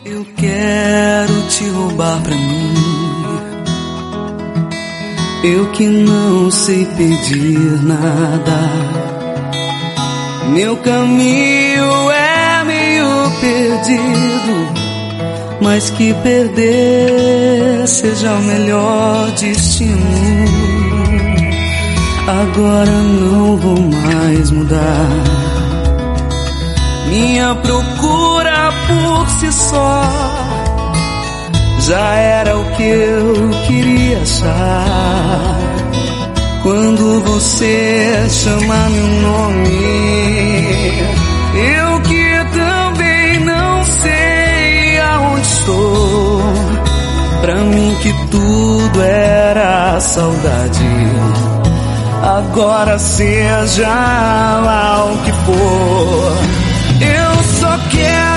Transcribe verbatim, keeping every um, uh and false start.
Eu quero te roubar pra mim, eu que não sei pedir nada. Meu caminho é meio perdido, mas que perder seja o melhor destino. Agora não vou mais mudar, minha procura por si só já era o que eu queria achar. Quando você chama meu nome, eu que também não sei aonde estou. Pra mim que tudo era saudade, agora seja lá o que for, eu só quero